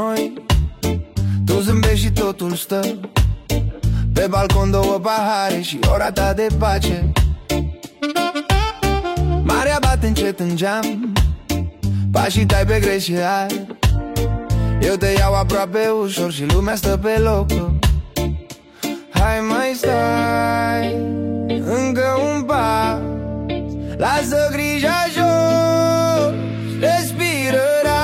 noi. Tu zâmbești și totul stă pe balcon, două pahare și ora ta de pace. Marea bate încet în geam, pașii tai pe greșeal. Eu te iau aproape ușor și lumea stă pe loc. Hai mai stai încă un pas, lasă grija jos, respiră-ra.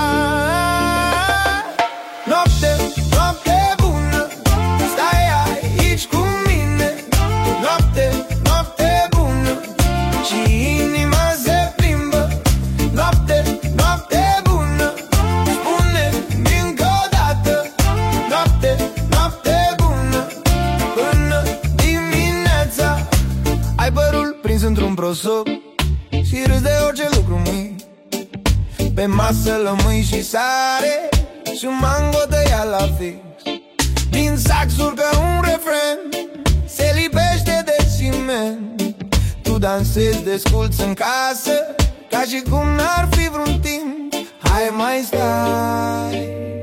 Noapte, noapte bună, stai aici cu mine. Noapte, noapte bună, și inima se plimbă. Noapte, noapte bună, spune-mi încă o dată. Noapte, noapte bună, până dimineața. Ai părul prins într-un prosop și râzi de orice lucru mic. Pe masă lămâi și sare și un mango tăiat la fix. Din sac surcă un refren, se lipește de ciment. Tu dansezi desculți în casă, ca și cum n-ar fi vreun timp. Hai mai stai